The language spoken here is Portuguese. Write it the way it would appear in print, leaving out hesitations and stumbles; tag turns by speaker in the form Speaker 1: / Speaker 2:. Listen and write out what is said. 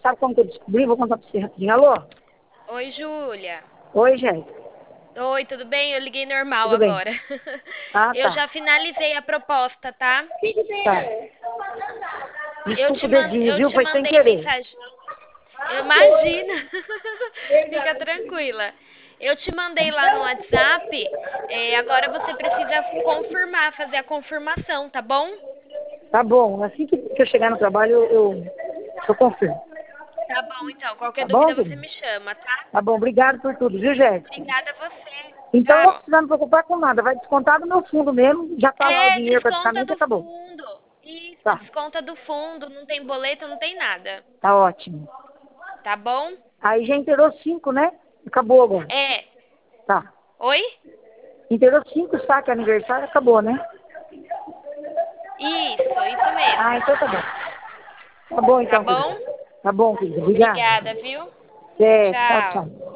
Speaker 1: sabe como que eu descobri? Vou contar pra você rapidinho. Alô?
Speaker 2: Oi, Júlia.
Speaker 1: Oi, Jéssica.
Speaker 2: Oi, tudo bem? Eu liguei normal
Speaker 1: Tudo bem?
Speaker 2: agora.
Speaker 1: Ah,
Speaker 2: Eu
Speaker 1: tá.
Speaker 2: já finalizei a proposta, tá?
Speaker 1: Tá. Desculpa o dedinho,
Speaker 2: Eu
Speaker 1: viu?
Speaker 2: te
Speaker 1: Foi sem
Speaker 2: mandei
Speaker 1: querer.
Speaker 2: mensagem. Imagina. Fica tranquila. Eu te mandei lá no WhatsApp. Agora você precisa confirmar, fazer a confirmação, tá bom?
Speaker 1: Tá bom. Assim que eu chegar no trabalho, eu confirmo.
Speaker 2: Tá bom, então. Qualquer
Speaker 1: Tá bom,
Speaker 2: dúvida você
Speaker 1: querido?
Speaker 2: me chama, tá?
Speaker 1: Tá bom. Obrigado por tudo, viu, Jéssica?
Speaker 2: Obrigada a você.
Speaker 1: Então, eu não vou
Speaker 2: Tchau.
Speaker 1: precisar me preocupar com nada. Vai descontar do meu fundo mesmo. Já tá lá o dinheiro
Speaker 2: Desconta
Speaker 1: praticamente e
Speaker 2: do
Speaker 1: acabou.
Speaker 2: fundo. Isso,
Speaker 1: Tá.
Speaker 2: desconta do fundo. Não tem boleto, não tem nada.
Speaker 1: Tá ótimo.
Speaker 2: Tá bom?
Speaker 1: Aí já inteirou 5, né? Acabou agora.
Speaker 2: É.
Speaker 1: Tá.
Speaker 2: Oi?
Speaker 1: Inteirou 5 saques aniversário, acabou, né?
Speaker 2: Isso
Speaker 1: Ah,
Speaker 2: mesmo.
Speaker 1: então tá bom. Tá bom
Speaker 2: Tá
Speaker 1: então, querido.
Speaker 2: bom?
Speaker 1: Tá bom, querido. Obrigado.
Speaker 2: Obrigada, viu?
Speaker 1: É, tchau,
Speaker 2: Tchau.
Speaker 1: tchau.